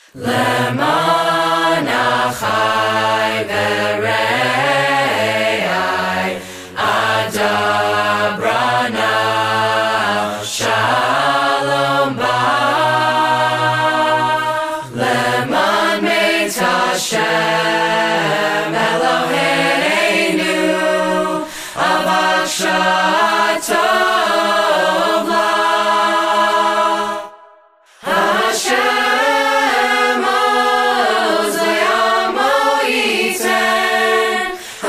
Leman achai v're'ai adabrana shalom ba. Leman meit Hashem Eloheinu avak tov la. Hashem oz le'amo yiten.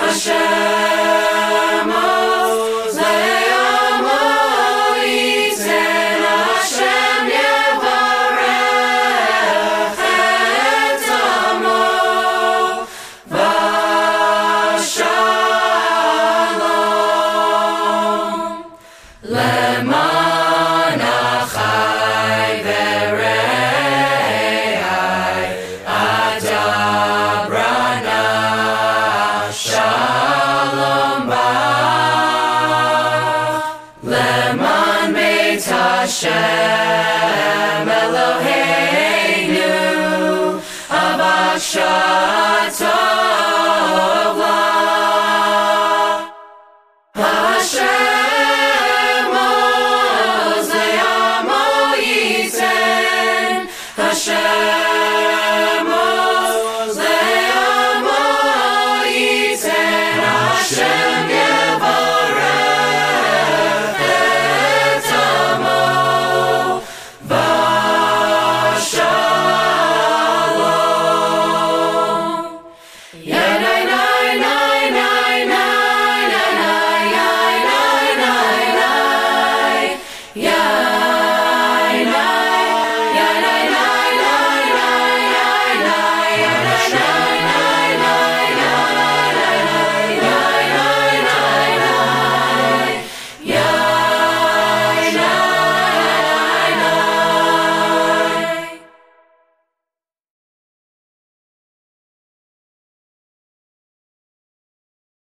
Hashem oz le'amo yiten. Hashem yevarech et amo v'shalom. Leman achai v're'ai adabrana shalom ba. Leman meit Hashem Eloheinu avak tov la. Hashem oz le'amo yiten. Hashem